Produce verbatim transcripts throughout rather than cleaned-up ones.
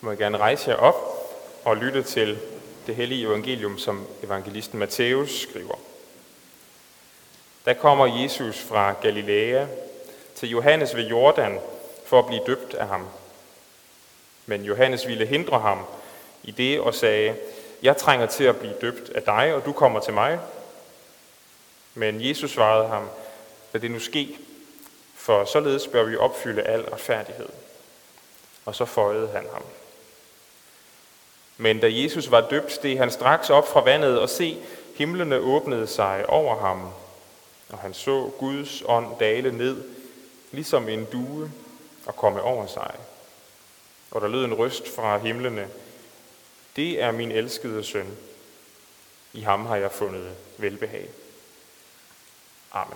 må jeg gerne rejse jer op og lytte til det hellige evangelium, som evangelisten Matthæus skriver. Der kommer Jesus fra Galilea til Johannes ved Jordan for at blive døbt af ham. Men Johannes ville hindre ham i det og sagde, jeg trænger til at blive døbt af dig, og du kommer til mig. Men Jesus svarede ham, lad det nu ske, for således bør vi opfylde al retfærdighed. Og så føjede han ham. Men da Jesus var døbt, steg han straks op fra vandet, og se, himlene åbnede sig over ham. Og han så Guds ånd dale ned, ligesom en due, og komme over sig. Og der lød en røst fra himlene, det er min elskede søn. I ham har jeg fundet velbehag. Amen.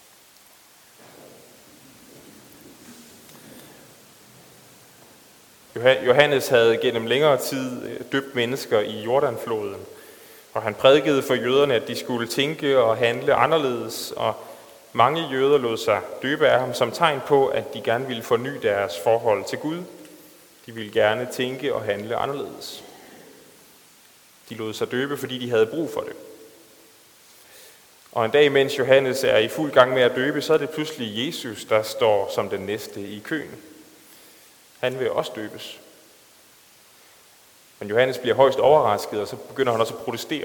Johannes havde gennem længere tid døbt mennesker i Jordanfloden, og han prædikede for jøderne, at de skulle tænke og handle anderledes, og mange jøder lod sig døbe af ham som tegn på, at de gerne ville forny deres forhold til Gud. De ville gerne tænke og handle anderledes. De lod sig døbe, fordi de havde brug for det. Og en dag, mens Johannes er i fuld gang med at døbe, så er det pludselig Jesus, der står som den næste i køen. Han vil også døbes. Men Johannes bliver højst overrasket, og så begynder han også at protestere.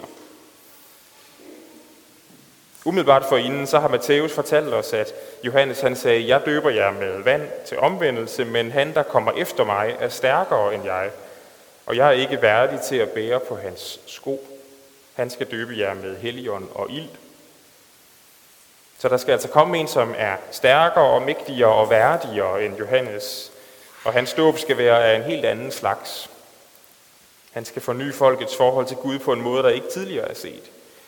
Umiddelbart forinden, så har Matthæus fortalt os, at Johannes han sagde, jeg døber jer med vand til omvendelse, men han, der kommer efter mig, er stærkere end jeg, og jeg er ikke værdig til at bære på hans sko. Han skal døbe jer med Helligånd og ild. Så der skal altså komme en, som er stærkere og mægtigere og værdigere end Johannes, og hans dåb skal være af en helt anden slags. Han skal forny folkets forhold til Gud på en måde, der ikke tidligere er set.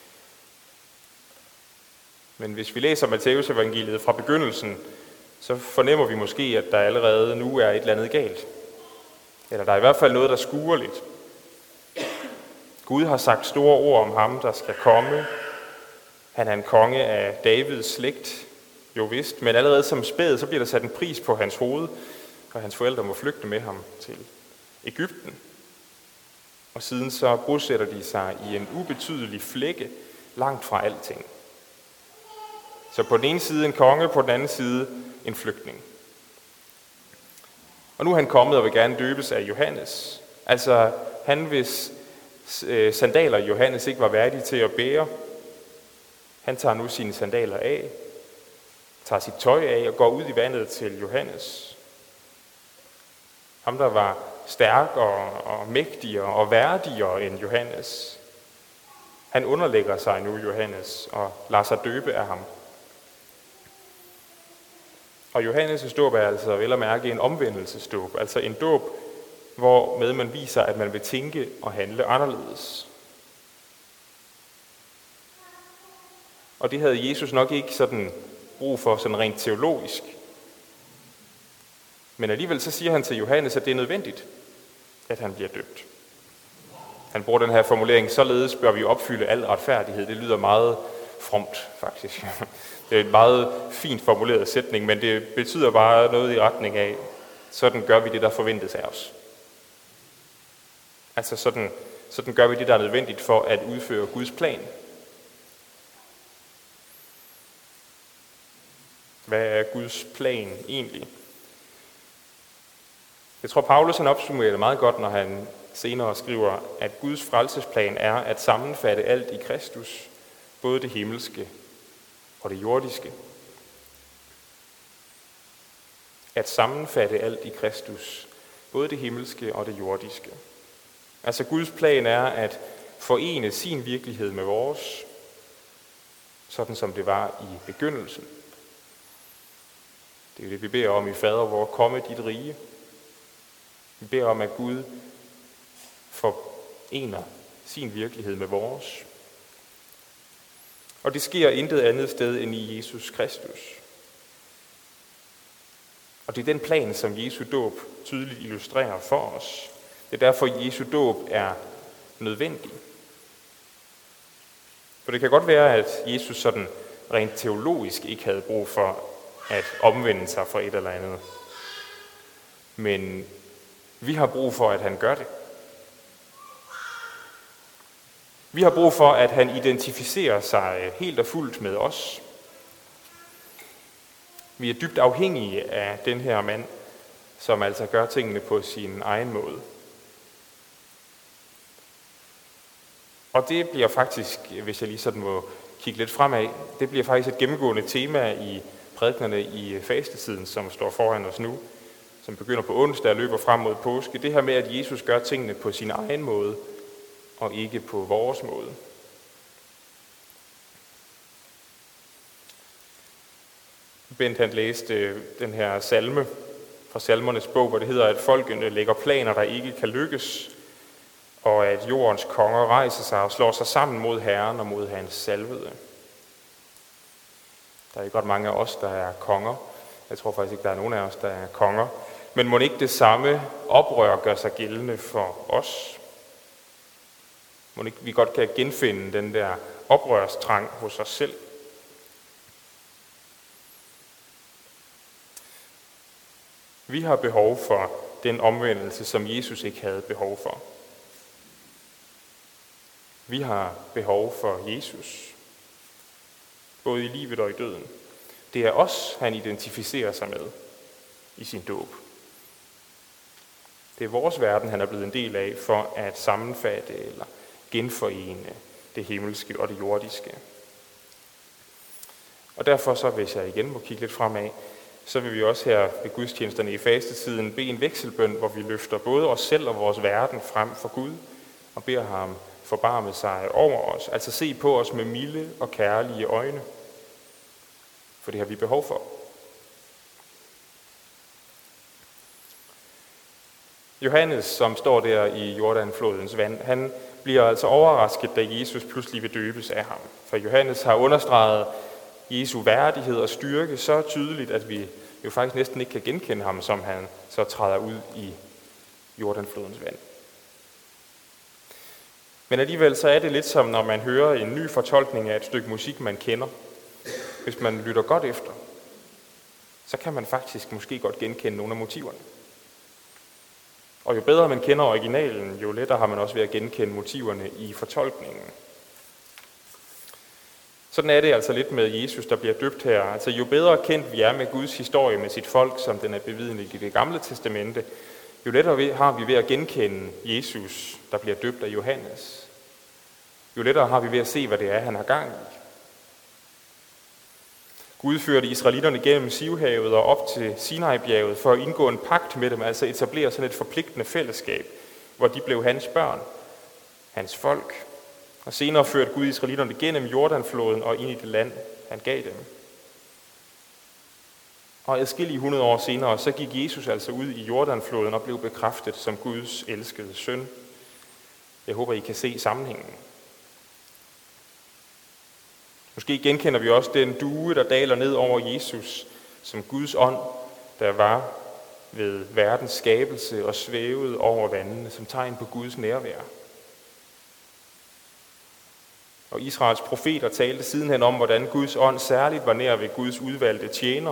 Men hvis vi læser Matthæus evangeliet fra begyndelsen, så fornemmer vi måske, at der allerede nu er et eller andet galt. Eller der er i hvert fald noget, der skuer lidt. Gud har sagt store ord om ham, der skal komme. Han er en konge af Davids slægt, jo vist, men allerede som spæd, så bliver der sat en pris på hans hoved, og hans forældre må flygte med ham til Egypten. Og siden så bosætter de sig i en ubetydelig flække langt fra alting. Så på den ene side en konge, på den anden side en flygtning. Og nu er han kommet og vil gerne døbes af Johannes. Altså han, hvis sandaler Johannes ikke var værdig til at bære, han tager nu sine sandaler af, tager sit tøj af og går ud i vandet til Johannes. Ham, der var stærkere og mægtigere og værdigere end Johannes. Han underlægger sig nu Johannes og lader sig døbe af ham. Og Johannes' dåb er altså vel at mærke en omvendelsesdåb, altså en dåb, hvormed man viser, at man vil tænke og handle anderledes. Og det havde Jesus nok ikke sådan brug for sådan rent teologisk. Men alligevel så siger han til Johannes, at det er nødvendigt, at han bliver døbt. Han bruger den her formulering, således bør vi opfylde al retfærdighed. Det lyder meget fromt, faktisk. Det er en meget fint formuleret sætning, men det betyder bare noget i retning af, sådan gør vi det, der forventes af os. Altså sådan, sådan gør vi det, der er nødvendigt for at udføre Guds plan. Hvad er Guds plan egentlig? Jeg tror, Paulus han opsummerer det meget godt, når han senere skriver, at Guds frelsesplan er at sammenfatte alt i Kristus, både det himmelske og det jordiske. At sammenfatte alt i Kristus, både det himmelske og det jordiske. Altså Guds plan er at forene sin virkelighed med vores, sådan som det var i begyndelsen. Det er det, vi beder om i Fader vor, komme dit rige. Vi beder om, at Gud forener sin virkelighed med vores. Og det sker intet andet sted end i Jesus Kristus. Og det er den plan, som Jesu dåb tydeligt illustrerer for os. Det er derfor, Jesu dåb er nødvendig. For det kan godt være, at Jesus sådan rent teologisk ikke havde brug for at omvende sig fra et eller andet. Men Vi har brug for, at han gør det. Vi har brug for, at han identificerer sig helt og fuldt med os. Vi er dybt afhængige af den her mand, som altså gør tingene på sin egen måde. Og det bliver faktisk, hvis jeg lige sådan må kigge lidt fremad, det bliver faktisk et gennemgående tema i prædiknerne i fastetiden, som står foran os nu, som begynder på onsdag og løber frem mod påske. Det her med, at Jesus gør tingene på sin egen måde, og ikke på vores måde. Bent han læste den her salme fra Salmernes bog, hvor det hedder, at folkene lægger planer, der ikke kan lykkes, og at jordens konger rejser sig og slår sig sammen mod Herren og mod hans salvede. Der er ikke godt mange af os, der er konger. Jeg tror faktisk ikke, der er nogen af os, der er konger. Men må ikke det samme oprør gør sig gældende for os? Må ikke vi godt kan genfinde den der oprørstrang hos os selv? Vi har behov for den omvendelse, som Jesus ikke havde behov for. Vi har behov for Jesus, både i livet og i døden. Det er os, han identificerer sig med i sin dåb. Det er vores verden, han er blevet en del af for at sammenfatte eller genforene det himmelske og det jordiske. Og derfor så, hvis jeg igen må kigge lidt fremad, så vil vi også her ved gudstjenesterne i fastetiden bede en vekselbøn, hvor vi løfter både os selv og vores verden frem for Gud, og beder ham forbarme sig over os, altså se på os med milde og kærlige øjne. For det har vi behov for. Johannes, som står der i Jordanflodens vand, han bliver altså overrasket, da Jesus pludselig vil døbes af ham. For Johannes har understreget Jesu værdighed og styrke så tydeligt, at vi jo faktisk næsten ikke kan genkende ham, som han så træder ud i Jordanflodens vand. Men alligevel så er det lidt som, når man hører en ny fortolkning af et stykke musik, man kender. Hvis man lytter godt efter, så kan man faktisk måske godt genkende nogle af motiverne. Og jo bedre man kender originalen, jo lettere har man også ved at genkende motiverne i fortolkningen. Sådan er det altså lidt med Jesus, der bliver døbt her. Altså jo bedre kendt vi er med Guds historie med sit folk, som den er bevidnet i det gamle testamente, jo lettere har vi ved at genkende Jesus, der bliver døbt af Johannes. Jo lettere har vi ved at se, hvad det er, han har gang i. Gud førte israelitterne gennem Sivhavet og op til Sinai-bjerget for at indgå en pagt med dem, altså etablere sådan et forpligtende fællesskab, hvor de blev hans børn, hans folk. Og senere førte Gud israelitterne gennem Jordanfloden og ind i det land, han gav dem. Og adskillige hundrede år senere, så gik Jesus altså ud i Jordanfloden og blev bekræftet som Guds elskede søn. Jeg håber, I kan se sammenhængen. Måske genkender vi også den due, der daler ned over Jesus, som Guds ånd, der var ved verdens skabelse og svævede over vandene, som tegn på Guds nærvær. Og Israels profeter talte sidenhen om, hvordan Guds ånd særligt var nær ved Guds udvalgte tjener.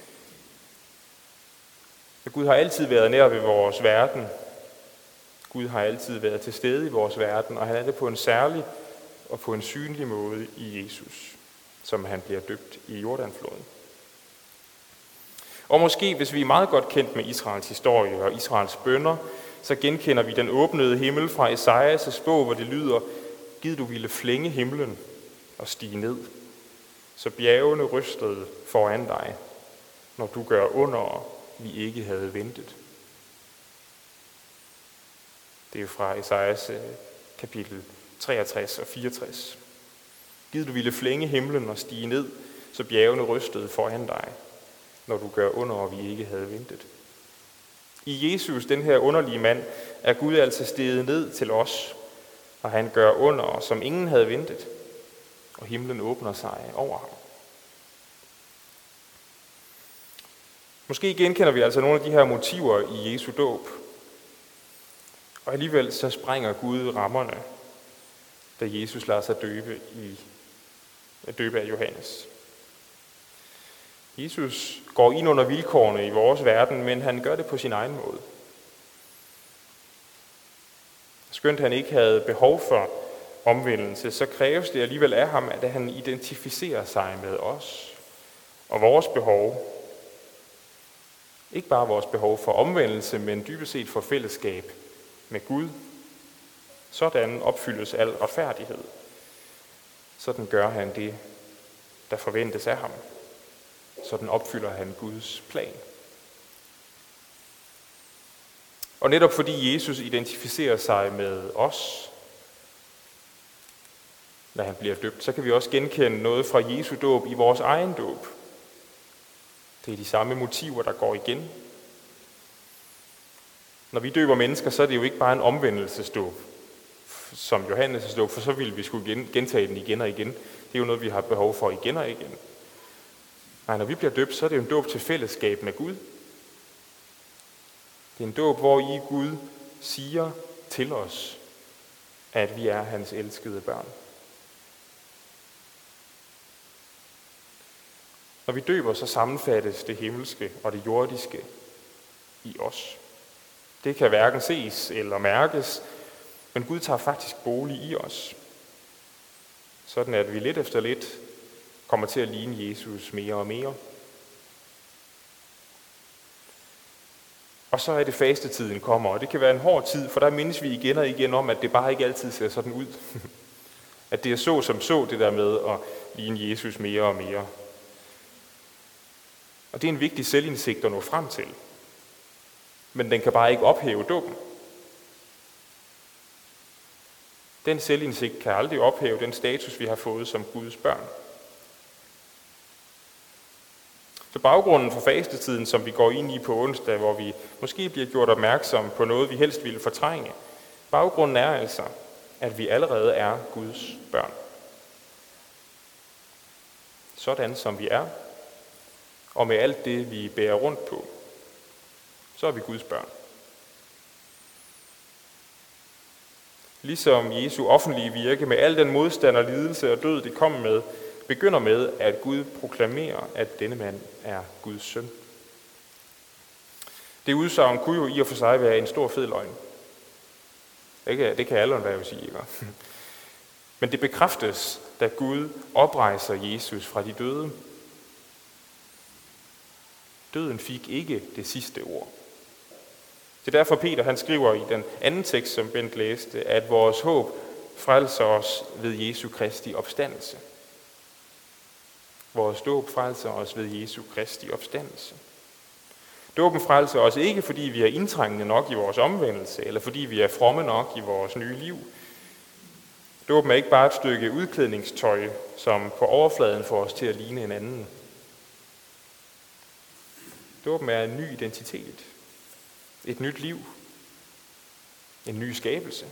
Så Gud har altid været nær ved vores verden. Gud har altid været til stede i vores verden, og han er det på en særlig og på en synlig måde i Jesus, som han bliver døbt i Jordanfloden. Og måske, hvis vi er meget godt kendt med Israels historie og Israels bønner, så genkender vi den åbnede himmel fra Esajas' bog, hvor det lyder: Gid du ville flænge himlen og stige ned, så bjergene rystede foran dig, når du gør under, vi ikke havde ventet. Det er fra Esajas kapitel treogtres og fireogtres. Gid du ville flænge himlen og stige ned, så bjergene rystede foran dig, når du gør under, vi ikke havde ventet. I Jesus, den her underlige mand, er Gud altså steget ned til os, og han gør under, som ingen havde ventet, og himlen åbner sig over ham. Måske genkender vi altså nogle af de her motiver i Jesu dåb, og alligevel så sprænger Gud rammerne, da Jesus lader sig døbe, i, døbe af Johannes. Jesus går ind under vilkårene i vores verden, men han gør det på sin egen måde. Skønt han ikke havde behov for omvendelse, så kræves det alligevel af ham, at han identificerer sig med os og vores behov. Ikke bare vores behov for omvendelse, men dybest set for fællesskab med Gud. Sådan opfyldes al retfærdighed. Sådan gør han det, der forventes af ham. Sådan opfylder han Guds plan. Og netop fordi Jesus identificerer sig med os, når han bliver døbt, så kan vi også genkende noget fra Jesu dåb i vores egen dåb. Det er de samme motiver, der går igen. Når vi døber mennesker, så er det jo ikke bare en omvendelsesdåb, som Johannes' dåb, for så ville vi skulle gentage den igen og igen. Det er jo noget, vi har behov for igen og igen. Nej, når vi bliver døbt, så er det jo en dåb til fællesskab med Gud. Det er en dåb, hvor i Gud siger til os, at vi er hans elskede børn. Når vi døber, så sammenfattes det himmelske og det jordiske i os. Det kan hverken ses eller mærkes, men Gud tager faktisk bolig i os. Sådan at vi lidt efter lidt kommer til at ligne Jesus mere og mere. Og så er det fastetiden kommer, og det kan være en hård tid, for der mindes vi igen og igen om, at det bare ikke altid ser sådan ud. At det er så som så, det der med at ligne Jesus mere og mere. Og det er en vigtig selvindsigt at nå frem til. Men den kan bare ikke ophæve dåben. Den selvindsigt kan aldrig ophæve den status, vi har fået som Guds børn. Så baggrunden for fastetiden, som vi går ind i på onsdag, hvor vi måske bliver gjort opmærksom på noget, vi helst ville fortrænge, baggrunden er altså, at vi allerede er Guds børn. Sådan som vi er, og med alt det, vi bærer rundt på, så er vi Guds børn. Ligesom Jesu offentlige virke med al den modstand og lidelse og død, det kom med, begynder med, at Gud proklamerer, at denne mand er Guds søn. Det udsagn kunne jo i og for sig være en stor fed løgn. Det kan, det kan alle være jo sige, ikke? Men det bekræftes, da Gud oprejser Jesus fra de døde. Døden fik ikke det sidste ord. Det er derfor Peter han skriver i den anden tekst, som Bent læste, at vores håb frelser os ved Jesu Kristi opstandelse. Vores dåb frelser os ved Jesu Kristi opstandelse. Dåben frelser os ikke, fordi vi er indtrængende nok i vores omvendelse, eller fordi vi er fromme nok i vores nye liv. Dåben er ikke bare et stykke udklædningstøj, som på overfladen får os til at ligne en anden. Dåben er en ny identitet, et nyt liv, en ny skabelse.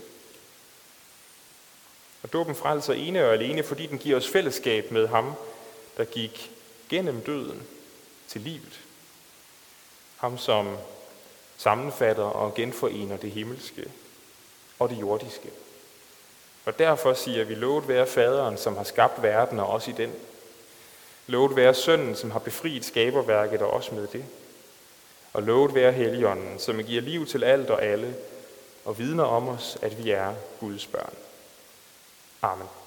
Og dåben frelser ene og alene, fordi den giver os fællesskab med ham, der gik gennem døden til livet. Ham, som sammenfatter og genforener det himmelske og det jordiske. Og derfor siger vi, lovet være faderen, som har skabt verden og os i den. Lovet være sønnen, som har befriet skaberværket og os med det. Og lovet være Helligånden, som giver liv til alt og alle, og vidner om os, at vi er Guds børn. Amen.